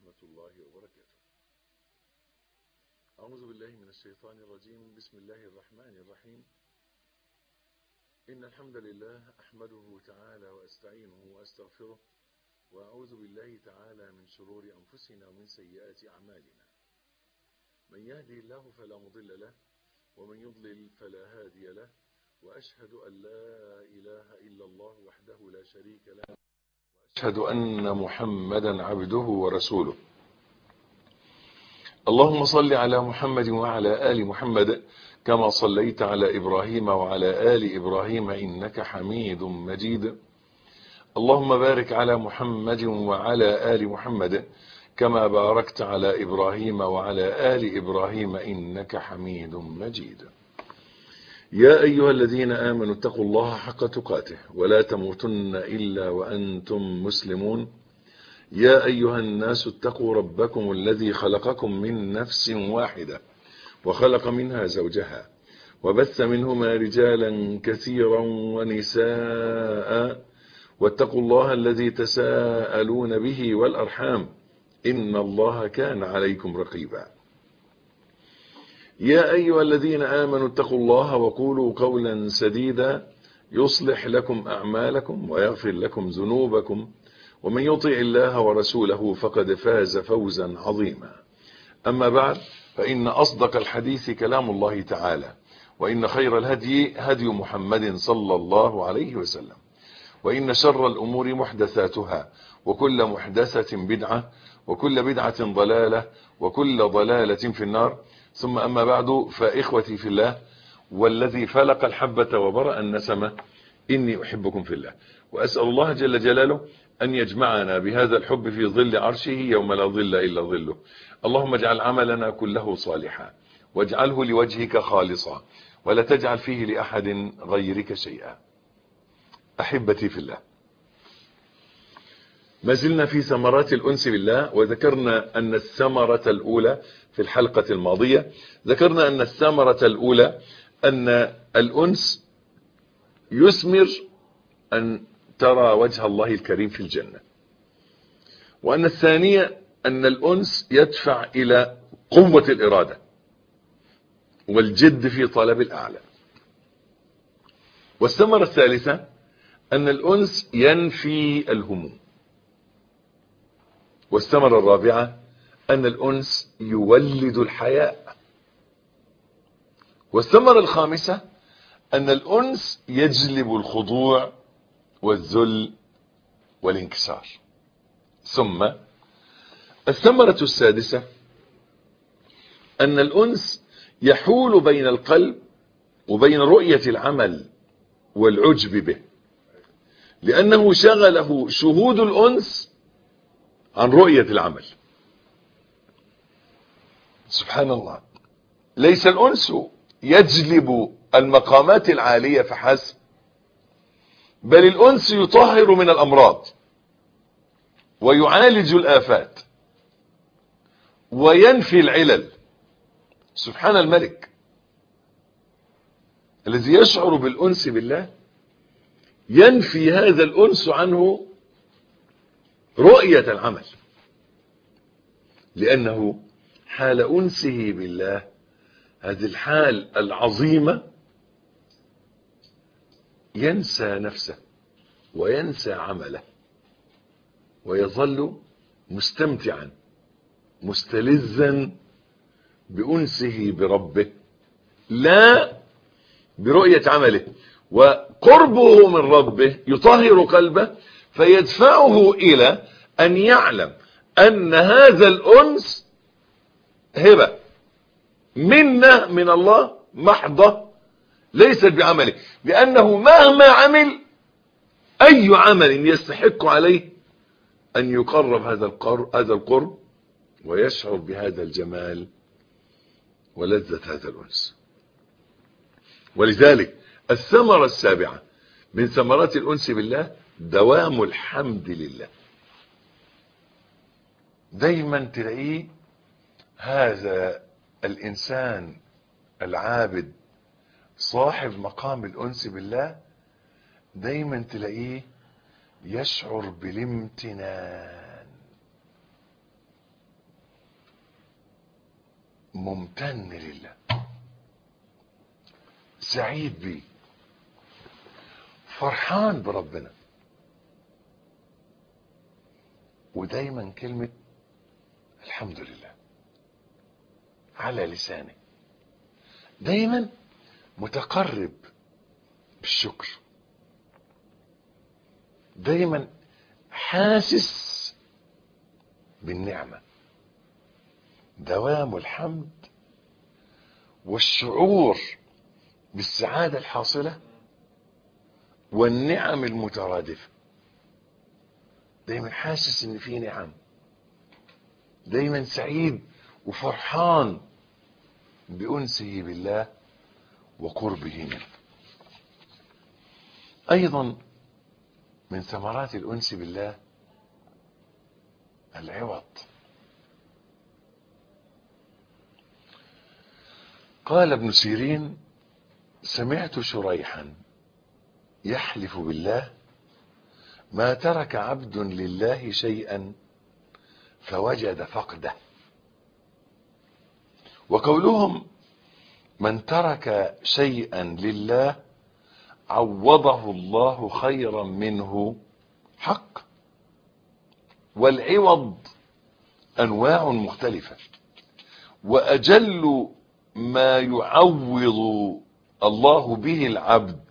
ورحمة الله وبركاته. أعوذ بالله من الشيطان الرجيم. بسم الله الرحمن الرحيم. إن الحمد لله أحمده تعالى وأستعينه وأستغفره، وأعوذ بالله تعالى من شرور أنفسنا ومن سيئات أعمالنا. من يهدي الله فلا مضل له، ومن يضلل فلا هادي له، وأشهد أن لا إله إلا الله وحده لا شريك له، وأشهد أن محمدا عبده ورسوله. اللهم صل على محمد وعلى آل محمد كما صليت على إبراهيم وعلى آل إبراهيم إنك حميد مجيد. اللهم بارك على محمد وعلى آل محمد كما باركت على إبراهيم وعلى آل إبراهيم إنك حميد مجيد. يا أيها الذين آمنوا اتقوا الله حق تقاته ولا تموتن إلا وأنتم مسلمون. يا أيها الناس اتقوا ربكم الذي خلقكم من نفس واحدة وخلق منها زوجها وبث منهما رجالا كثيرا ونساء، واتقوا الله الذي تساءلون به والأرحام إن الله كان عليكم رقيبا. يا أيها الذين آمنوا اتقوا الله وقولوا قولا سديدا يصلح لكم أعمالكم ويغفر لكم ذنوبكم، ومن يطع الله ورسوله فقد فاز فوزا عظيما. أما بعد، فإن أصدق الحديث كلام الله تعالى، وإن خير الهدي هدي محمد صلى الله عليه وسلم، وإن شر الأمور محدثاتها، وكل محدثة بدعة، وكل بدعة ضلالة، وكل ضلالة في النار. ثم أما بعد، فإخوتي في الله والذي فلق الحبة وبرأ النسمة، إني أحبكم في الله، وأسأل الله جل جلاله أن يجمعنا بهذا الحب في ظل عرشه يوم لا ظل إلا ظله. اللهم اجعل عملنا كله صالحا، واجعله لوجهك خالصا، ولا تجعل فيه لأحد غيرك شيئا. أحبتي في الله، ما زلنا في ثمرات الأنس بالله، وذكرنا أن الثمرة الأولى في الحلقة الماضية، ذكرنا أن الثمرة الأولى أن الأنس يثمر أن ترى وجه الله الكريم في الجنة، وأن الثانية أن الأنس يدفع إلى قوة الإرادة والجد في طلب الأعلى، والثمرة الثالثة أن الأنس ينفي الهموم، والثمرة الرابعة أن الأنس يولد الحياء، والثمرة الخامسة أن الأنس يجلب الخضوع والذل والانكسار. ثم الثمرة السادسة أن الأنس يحول بين القلب وبين رؤية العمل والعجب به، لأنه شغله شهود الأنس عن رؤية العمل. سبحان الله، ليس الأنس يجلب المقامات العالية فحسب، بل الأنس يطهر من الأمراض ويعالج الآفات وينفي العلل. سبحان الملك الذي يشعر بالأنس بالله، ينفي هذا الأنس عنه رؤية العمل، لأنه حال أنسه بالله، هذه الحال العظيمة، ينسى نفسه وينسى عمله، ويظل مستمتعا مستلذا بأنسه بربه لا برؤية عمله. وقربه من ربه يطهر قلبه، فيدفعه إلى أن يعلم أن هذا الأنس هبة منة من الله محضة، ليست بعمله، لأنه مهما عمل أي عمل يستحق عليه أن يقرب هذا القرب ويشعر بهذا الجمال ولذة هذا الأنس. ولذلك الثمرة السابعة من ثمرات الأنس بالله دوام الحمد لله. دايما تلاقيه هذا الإنسان العابد صاحب مقام الأنس بالله، دايما تلاقيه يشعر بالامتنان ممتن لله، سعيد بيه، فرحان بربنا. ودايما كلمة الحمد لله على لسانه، دايما متقرب بالشكر، دايما حاسس بالنعمة. دوام الحمد والشعور بالسعادة الحاصلة والنعم المترادفة، دايما حاسس ان في نعم، دايما سعيد وفرحان بأنسه بالله وقربه منه. ايضا من ثمرات الأنس بالله العوض. قال ابن سيرين: سمعت شريحا يحلف بالله ما ترك عبد لله شيئا فوجد فقده. وقولهم من ترك شيئا لله عوضه الله خيرا منه حق. والعوض انواع مختلفة، واجل ما يعوض الله به العبد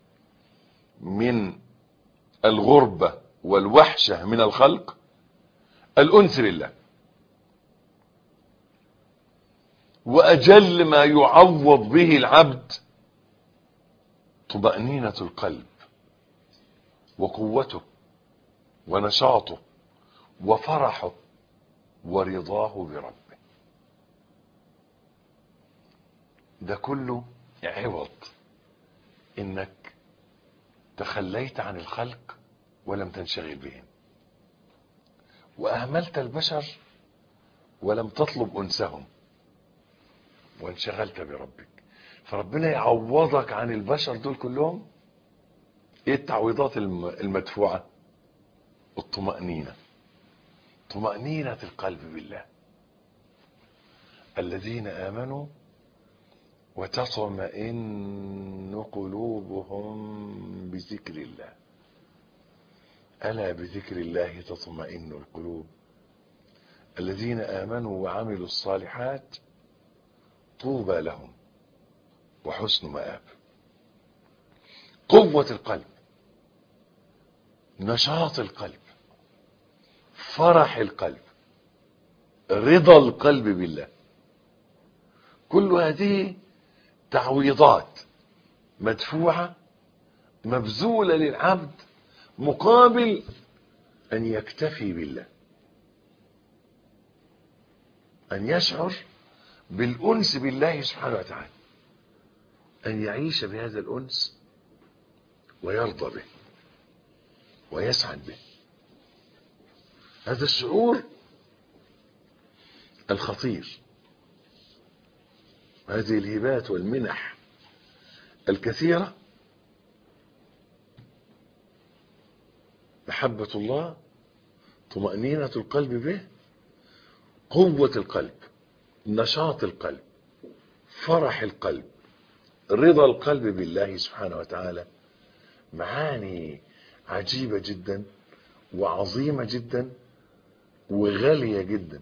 من الغربة والوحشة من الخلق الأنس لله، وأجل ما يعوض به العبد طمأنينة القلب وقوته ونشاطه وفرحه ورضاه بربه. ده كله عوض انك تخليت عن الخلق ولم تنشغل بهم، واهملت البشر ولم تطلب انسهم، وانشغلت بربك. فربنا يعوضك عن البشر دول كلهم. ايه التعويضات المدفوعة؟ الطمأنينة، طمأنينة القلب بالله. الذين آمنوا وتطمئن قلوبهم بذكر الله. ألا بذكر الله تطمئن القلوب. الذين آمنوا وعملوا الصالحات طوبى لهم وحسن مآب. قوة القلب، نشاط القلب، فرح القلب، رضا القلب بالله، كل هذه تعويضات مدفوعة مبذولة للعبد مقابل أن يكتفي بالله، أن يشعر بالأنس بالله سبحانه وتعالى، أن يعيش بهذا الأنس ويرضى به ويسعد به. هذا الشعور الخطير، هذه الهبات والمنح الكثيرة، محبة الله، طمأنينة القلب به، قوة القلب، نشاط القلب، فرح القلب، رضا القلب بالله سبحانه وتعالى، معاني عجيبة جدا وعظيمة جدا وغالية جدا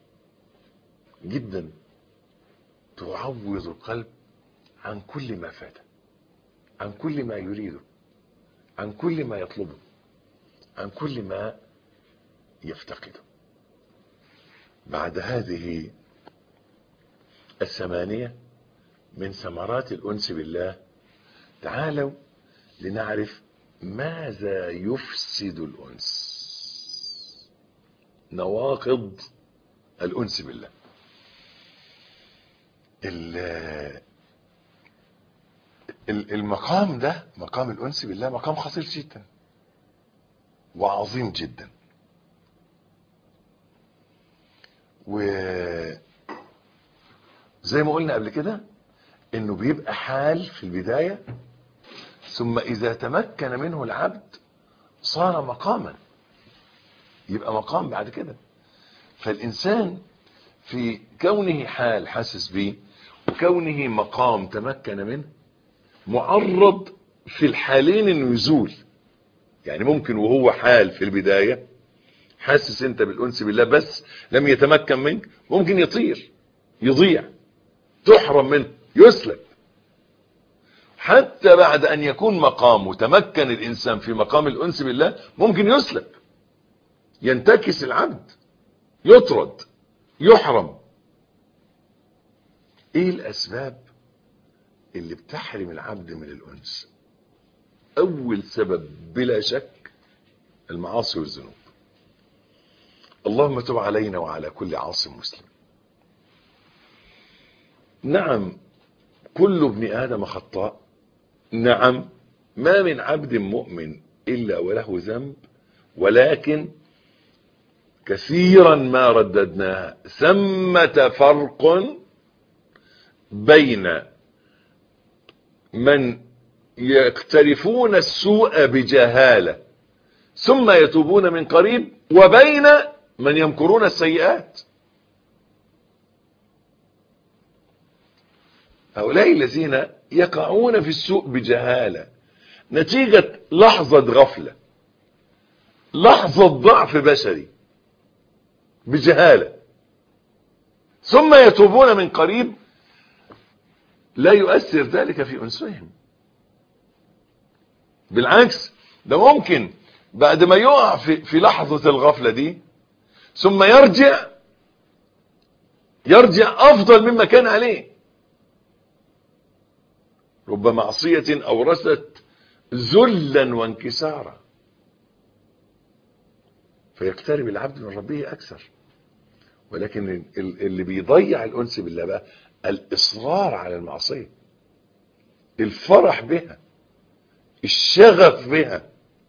جدا، تعوض القلب عن كل ما فاته، عن كل ما يريده، عن كل ما يطلبه، عن كل ما يفتقده. بعد هذه الثمانية من ثمرات الأنس بالله، تعالوا لنعرف ماذا يفسد الأنس، نواقض الأنس بالله. المقام ده، مقام الأنس بالله، مقام خطير جدا وعظيم جدا. وزي ما قلنا قبل كده انه بيبقى حال في البداية، ثم اذا تمكن منه العبد صار مقاما، يبقى مقام بعد كده. فالانسان في كونه حال حاسس بيه وكونه مقام تمكن منه، معرض في الحالين انه يزول. يعني ممكن وهو حال في البداية حاسس انت بالانس بالله بس لم يتمكن منك، ممكن يطير، يضيع، تحرم منه، يسلب. حتى بعد ان يكون مقام وتمكن الانسان في مقام الانس بالله ممكن يسلب، ينتكس العبد، يطرد، يحرم. ايه الاسباب اللي بتحرم العبد من الانس؟ اول سبب بلا شك المعاصي والذنوب. اللهم تب علينا وعلى كل عاص مسلم. نعم كل ابن ادم خطاء، نعم ما من عبد مؤمن الا وله ذنب، ولكن كثيرا ما رددناها ثمة فرق بين من يقترفون السوء بجهالة ثم يتوبون من قريب، وبين من يمكرون السيئات. هؤلاء الذين يقعون في السوء بجهالة نتيجة لحظة غفلة، لحظة ضعف بشري بجهالة، ثم يتوبون من قريب، لا يؤثر ذلك في أنسهم. بالعكس، ده ممكن بعد ما يقع في لحظة الغفلة دي ثم يرجع أفضل مما كان عليه. رب معصية أورثت ذلا وانكسارا. فيقترب العبد من ربه أكثر. ولكن اللي بيضيع الأنس بالله بقى الإصرار على المعصية، الفرح بها، الشغف بها،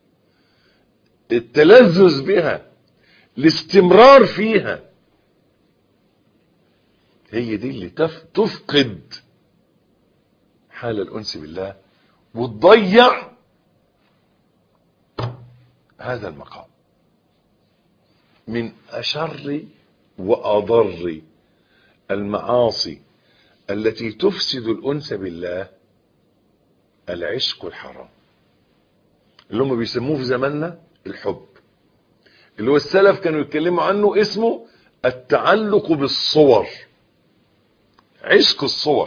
التلذذ بها، الاستمرار فيها. هي دي اللي تفقد حال الأنس بالله وتضيع هذا المقام. من أشر وأضر المعاصي التي تفسد الأنس بالله العشق الحرام، اللي هم بيسموه في زماننا الحب، اللي هو السلف كانوا يتكلموا عنه اسمه التعلق بالصور، عشق الصور.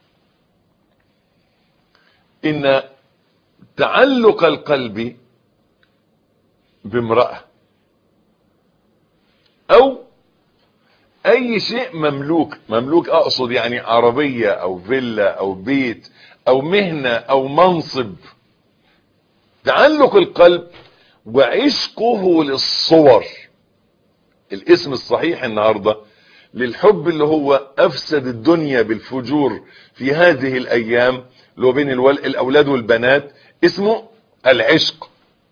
إن تعلق القلب بامرأة أو أي شيء مملوك أقصد يعني عربية أو فيلا أو بيت أو مهنة أو منصب، تعلق القلب وعشقه للصور. الاسم الصحيح النهاردة للحب اللي هو أفسد الدنيا بالفجور في هذه الأيام، اللي هو بين الأولاد والبنات، اسمه العشق،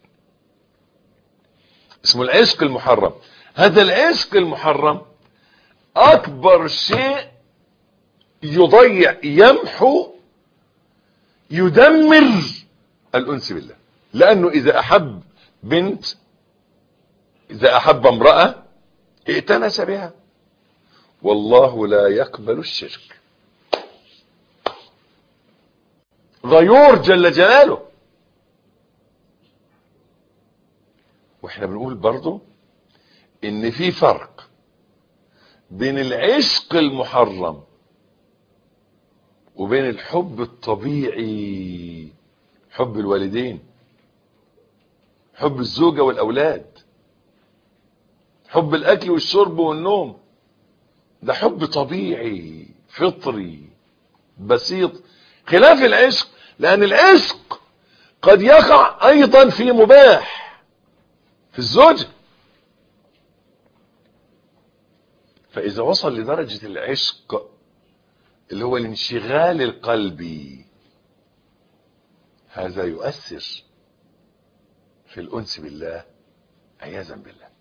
اسمه العشق المحرم. هذا العشق المحرم أكبر شيء يضيع، يمحو، يدمر الأنس بالله. لأنه إذا أحب بنت، إذا أحب امرأة ائتنس بها، والله لا يقبل الشرك. غيور جل جلاله. واحنا بنقول برضو ان في فرق بين العشق المحرم وبين الحب الطبيعي، حب الوالدين، حب الزوجة والأولاد، حب الأكل والشرب والنوم. ده حب طبيعي فطري بسيط، خلاف العشق. لأن العشق قد يقع أيضا في مباح في الزوجة. فإذا وصل لدرجة العشق اللي هو الانشغال القلبي، هذا يؤثر في الأنس بالله عياذا بالله.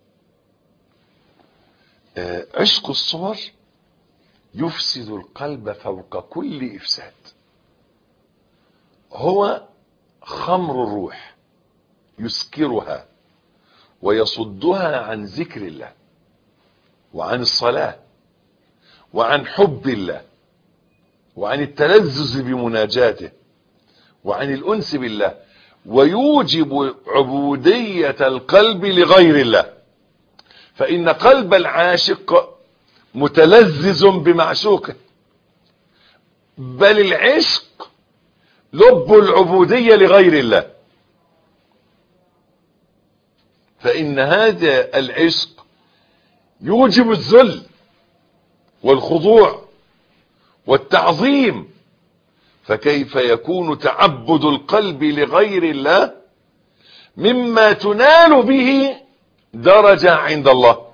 عشق الصور يفسد القلب فوق كل إفساد. هو خمر الروح، يسكرها ويصدها عن ذكر الله وعن الصلاة وعن حب الله وعن التلذذ بمناجاته وعن الأنس بالله، ويوجب عبودية القلب لغير الله، فإن قلب العاشق متلذذ بمعشوقه، بل العشق لب العبودية لغير الله، فإن هذا العشق يوجب الذل والخضوع والتعظيم، فكيف يكون تعبد القلب لغير الله مما تنال به درجة عند الله؟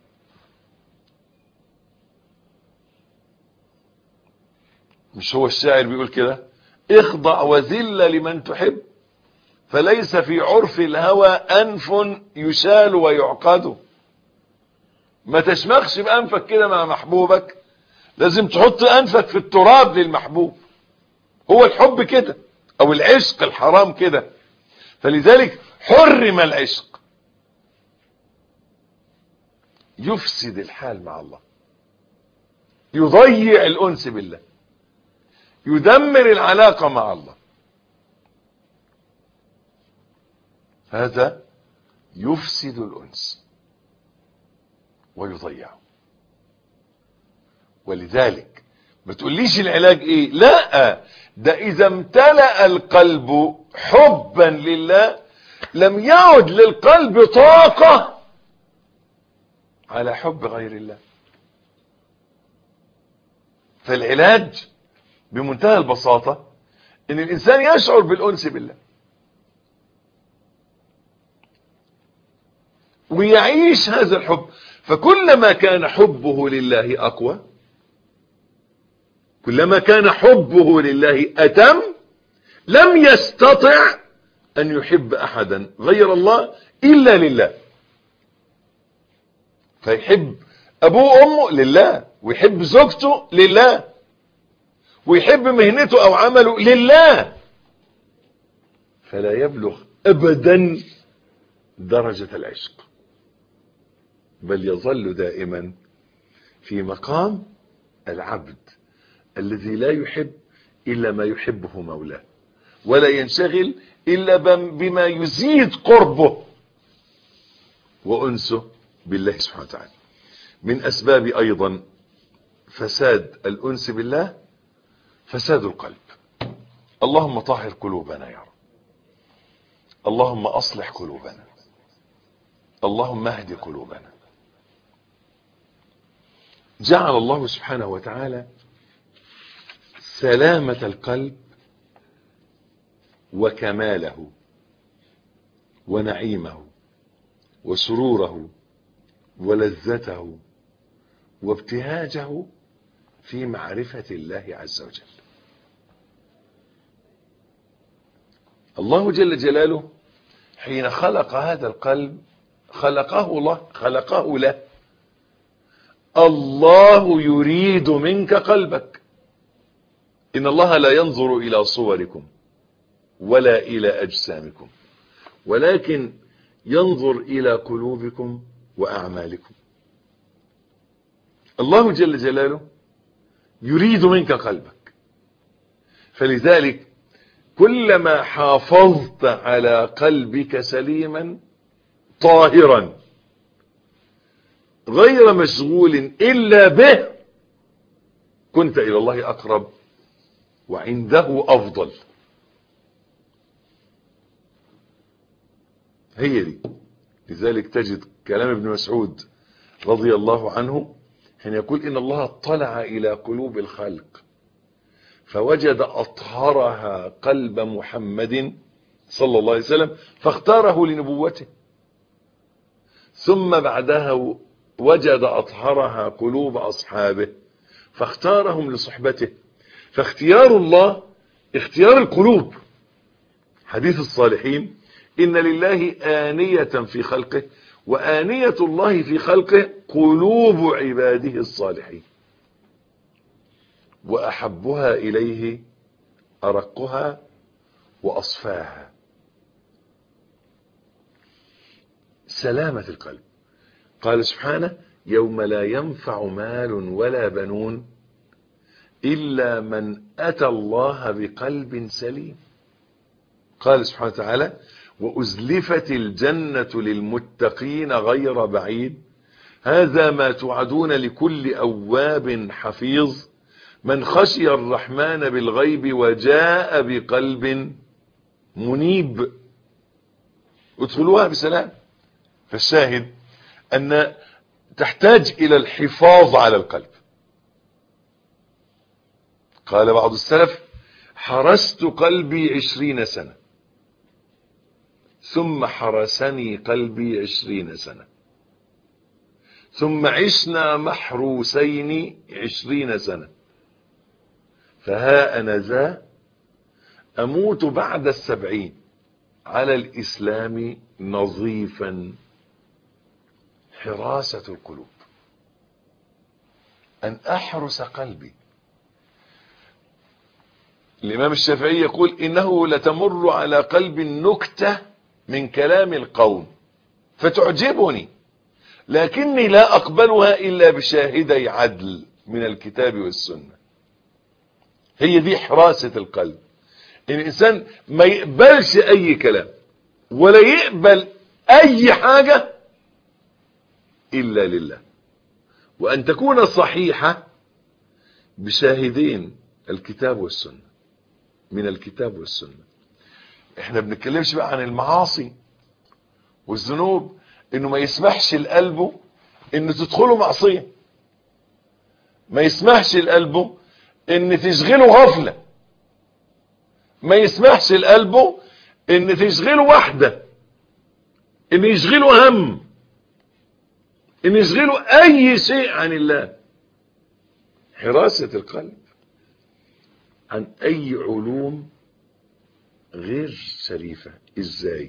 مش هو الشاعر بيقول كده؟ اخضع وذل لمن تحب، فليس في عرف الهوى أنف يشال ويعقد. ما تشمخش بأنفك كده مع محبوبك، لازم تحط أنفك في التراب للمحبوب. هو الحب كده، أو العشق الحرام كده، فلذلك حرم العشق. يفسد الحال مع الله، يضيع الأنس بالله، يدمر العلاقة مع الله. هذا يفسد الأنس ويضيعه. ولذلك ما تقوليش العلاج ايه، لا، ده اذا امتلأ القلب حبا لله لم يعد للقلب طاقة على حب غير الله. فالعلاج بمنتهى البساطة ان الانسان يشعر بالانس بالله ويعيش هذا الحب. فكلما كان حبه لله اقوى، كلما كان حبه لله اتم، لم يستطع ان يحب احدا غير الله الا لله. فيحب ابوه وامه لله، ويحب زوجته لله، ويحب مهنته او عمله لله، فلا يبلغ ابدا درجة العشق، بل يظل دائما في مقام العبد الذي لا يحب الا ما يحبه مولاه، ولا ينشغل الا بما يزيد قربه وانسه بالله سبحانه وتعالى. من اسباب ايضا فساد الانس بالله فساد القلب. اللهم طهر قلوبنا يا رب، اللهم اصلح قلوبنا، اللهم اهد قلوبنا. جعل الله سبحانه وتعالى سلامة القلب وكماله ونعيمه وسروره ولذته وابتهاجه في معرفة الله عز وجل. الله جل جلاله حين خلق هذا القلب خلقه له. الله يريد منك قلبك. إن الله لا ينظر إلى صوركم ولا إلى أجسامكم، ولكن ينظر إلى قلوبكم وأعمالكم. الله جل جلاله يريد منك قلبك، فلذلك كلما حافظت على قلبك سليما طاهرا غير مشغول إلا به كنت إلى الله أقرب وعنده أفضل. هي دي. لذلك تجد كلام ابن مسعود رضي الله عنه حين يقول إن الله اطلع إلى قلوب الخلق فوجد أطهرها قلب محمد صلى الله عليه وسلم فاختاره لنبوته، ثم بعدها وجد أطهرها قلوب أصحابه فاختارهم لصحبته. فاختيار الله اختيار القلوب. حديث الصالحين إن لله آنية في خلقه وآنية الله في خلقه قلوب عباده الصالحين، وأحبها إليه أرقها وأصفاها. سلامة القلب. قال سبحانه يوم لا ينفع مال ولا بنون إلا من أتى الله بقلب سليم. قال سبحانه وتعالى: وأزلفت الجنة للمتقين غير بعيد هذا ما توعدون لكل أواب حفيظ من خشي الرحمن بالغيب وجاء بقلب منيب. ادخلوها بسلام. فالشاهد أن تحتاج إلى الحفاظ على القلب. قال بعض السلف: حرست قلبي 20 سنة ثم حرسني قلبي 20 سنة ثم عشنا محروسين 20 سنة فها أنا ذا أموت بعد 70 على الإسلام نظيفا. حراسة القلوب، أن أحرس قلبي. الإمام الشافعي يقول: إنه لتمر على قلب النكتة من كلام القوم فتعجبني لكني لا أقبلها إلا بشاهدي عدل من الكتاب والسنة. هي دي حراسة القلب، إن الإنسان ما يقبلش أي كلام ولا يقبل أي حاجة إلا لله، وأن تكون صحيحة بشاهدين الكتاب والسنة، من الكتاب والسنة. احنا بنتكلمش بقى عن المعاصي والذنوب، انه ما يسمحش لقلبه ان تدخله معصية، ما يسمحش لقلبه ان تشغله غفلة، ما يسمحش لقلبه ان تشغله وحدة، ان يشغله هم، ان يشغله اي شيء عن الله. حراسة القلب عن اي علوم غير شريفة. ازاي؟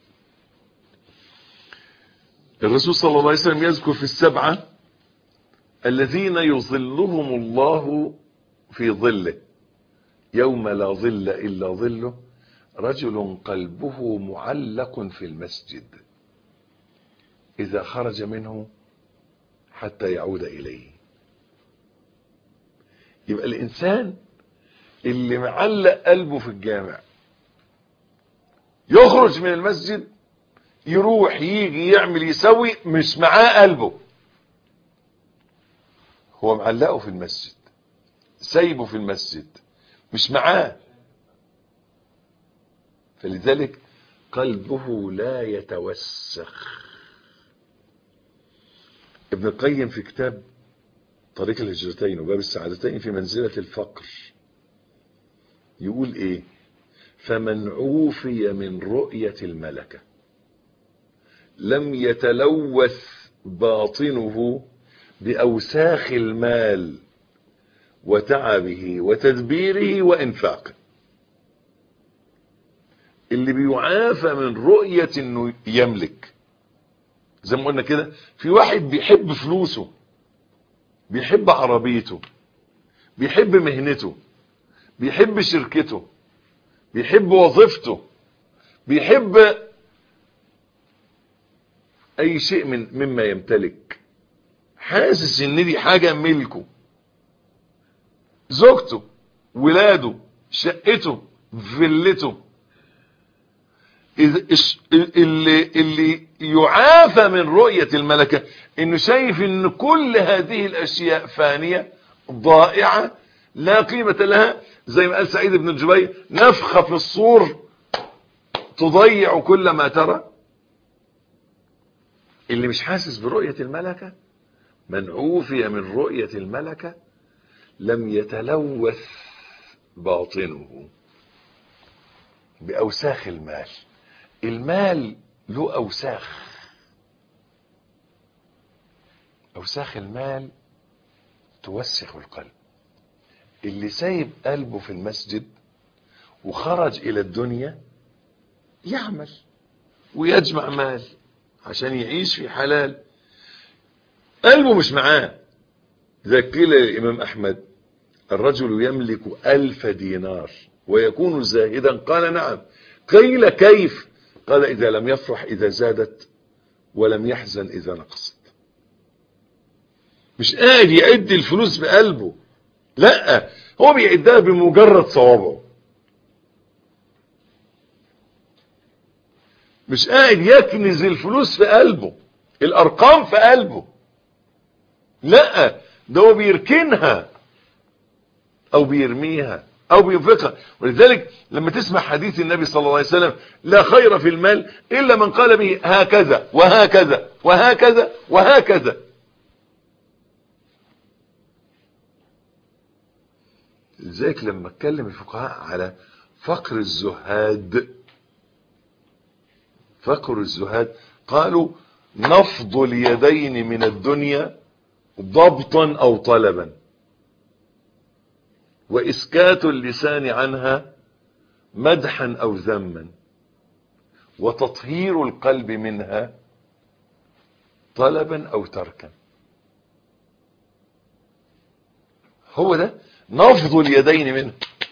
الرسول صلى الله عليه وسلم يذكر في السبعة الذين يظلهم الله في ظله يوم لا ظل إلا ظله: رجل قلبه معلق في المسجد إذا خرج منه حتى يعود إليه. يبقى الإنسان اللي معلق قلبه في الجامع يخرج من المسجد يروح يجي يعمل يسوي، مش معاه قلبه، هو معلقه في المسجد، سايبه في المسجد، مش معاه. فلذلك قلبه لا يتوسخ. ابن القيم في كتاب طريق الهجرتين وباب السعادتين في منزلة الفقر يقول ايه: فمن عوفي من رؤية الملكة لم يتلوث باطنه بأوساخ المال وتعبه وتدبيره وإنفاقه. اللي بيعافى من رؤية انه يملك، زي ما قلنا كده، في واحد بيحب فلوسه، بيحب عربيته، بيحب مهنته، بيحب شركته، بيحب وظيفته، بيحب اي شيء مما يمتلك، حاسس ان دي حاجة ملكه، زوجته، ولاده، شقته، فيلته. اللي يعافى من رؤية الملكة انه شايف ان كل هذه الاشياء فانية ضائعة لا قيمة لها، زي ما قال سعيد بن جبير: نفخة في الصور تضيع كل ما ترى. اللي مش حاسس برؤية الملكة، من عوفي من رؤية الملكة لم يتلوث باطنه بأوساخ المال. المال له أوساخ، أوساخ المال توسخ القلب. اللي سايب قلبه في المسجد وخرج إلى الدنيا يعمل ويجمع مال عشان يعيش في حلال، قلبه مش معاه. ذا قيل للإمام أحمد: الرجل يملك 1000 دينار ويكون زاهدا؟ قال: نعم. قيل: كيف؟ قال: إذا لم يفرح إذا زادت ولم يحزن إذا نقصت. مش قاعد يعد الفلوس بقلبه، لا، هو بيعدها بمجرد صوابعه. مش قاعد يكنز الفلوس في قلبه، الارقام في قلبه، لا، ده هو بيركنها او بيرميها او بينفقها. ولذلك لما تسمع حديث النبي صلى الله عليه وسلم: لا خير في المال الا من قال به هكذا وهكذا وهكذا وهكذا. لذلك لما اتكلم الفقهاء على فقر الزهاد قالوا: نفض اليدين من الدنيا ضبطا او طلبا، واسكات اللسان عنها مدحا او ذما، وتطهير القلب منها طلبا او تركا. هو ده نفض اليدين منه.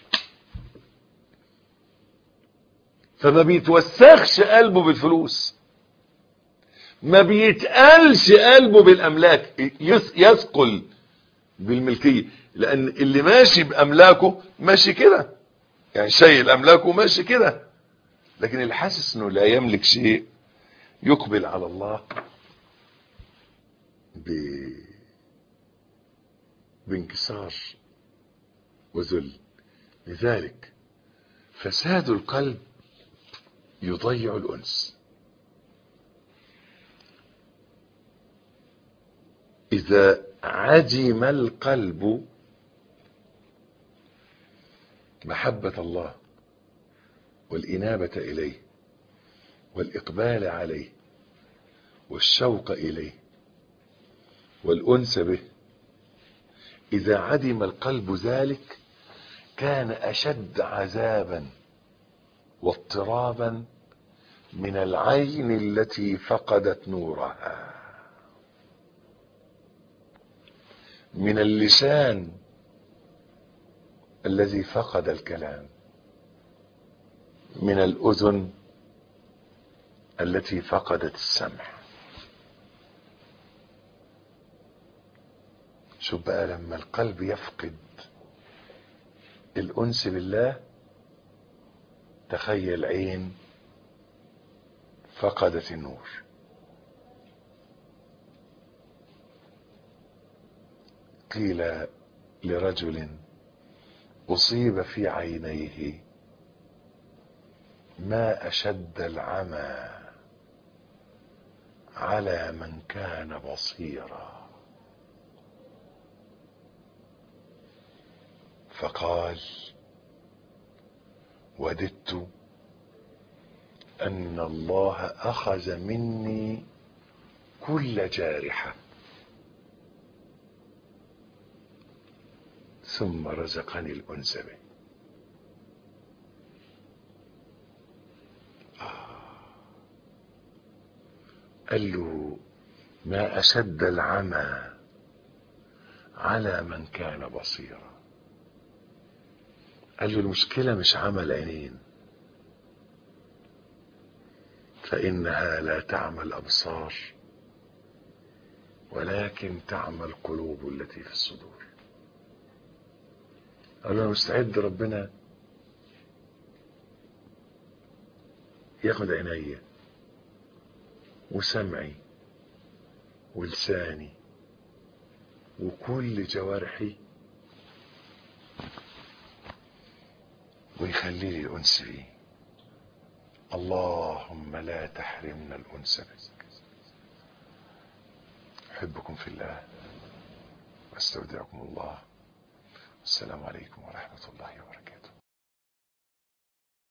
فما بيتوسخش قلبه بالفلوس، ما بيتقلش قلبه بالاملاك، يثقل بالملكية، لان اللي ماشي باملاكه ماشي كده، يعني شايل املاكه ماشي كده، لكن اللي حاسس انه لا يملك شيء يقبل على الله بانكسار وذل. لذلك فساد القلب يضيع الأنس. إذا عدم القلب محبة الله والإنابة إليه والإقبال عليه والشوق إليه والأنس به، إذا عدم القلب ذلك كان أشد عذابا واضطرابا من العين التي فقدت نورها، من اللسان الذي فقد الكلام، من الأذن التي فقدت السمع. شوف بقى لما القلب يفقد الأنس بالله، تخيل عين فقدت النور. قيل لرجل أصيب في عينيه ما أشد العمى على من كان بصيرا، فقال: وددت أن الله أخذ مني كل جارحة ثم رزقني الأنس به. قال له: ما أشد العمى على من كان بصيرا. قال له: المشكلة مش عمى العينين، فإنها لا تعمى الأبصار ولكن تعمى القلوب التي في الصدور. قال له: أنا مستعد ربنا ياخد عيني وسمعي ولساني وكل جوارحي ويخلي لي الأنس بيه. اللهم لا تحرمنا الأنس بك. أحبكم في الله واستودعكم الله. السلام عليكم ورحمة الله وبركاته.